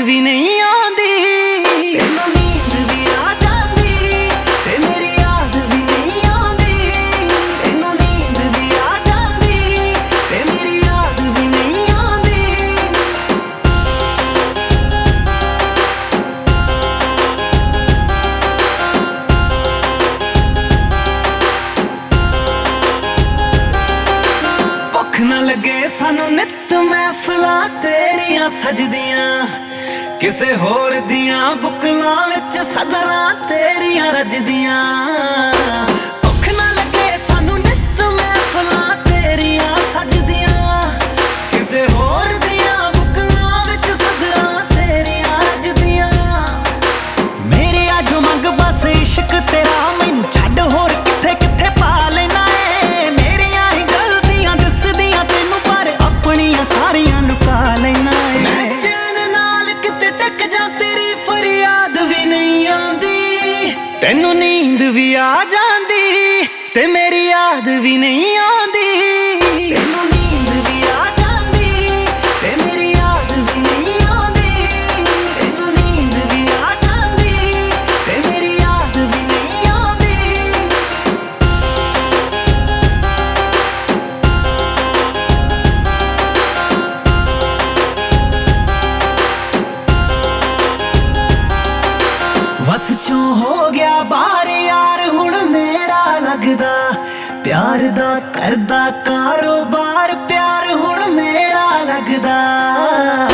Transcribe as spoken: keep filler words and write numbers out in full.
भी नहीं आती। तैनू नींद भी आ जाती ते मेरी याद भी नहीं आती। तैनू नींद भी आ जाती ते मेरी याद भी नहीं आती। भुख ना लगे सानू नित महफिलां तेरियां सजदियां, किसे होर दियां बुकलां विच सदरां तेरियां रजदियां। भुख ना लगे सानू नित महफिलां तेरियां सजदियां, किसे होर दियां बुकलां विच सदरां तेरियां रजदियां। मेरे अज मंग बस इश्क तेरा, मैनू छड्ड होर किथे किथे पा लेना है। मेरियां ही गलतियां दिसदियां तैनू पर अपनियां सारियां लुका लेना है। मैं चैन नाल किते टक जा तेरी फरियाद भी नहीं आंदी। तैनू नींद भी आ जांदी ते मेरी याद भी नहीं आंदी। तैनू नींद भी आ जांदी ते मेरी याद भी नहीं आंदी। तैनू नींद भी आ जांदी ते मेरी याद भी नहीं आंदी। वस चों हो गया बाहर यार हुण मेरा लगदा, प्यार दा करदा कारोबार प्यार हुण मेरा लगदा।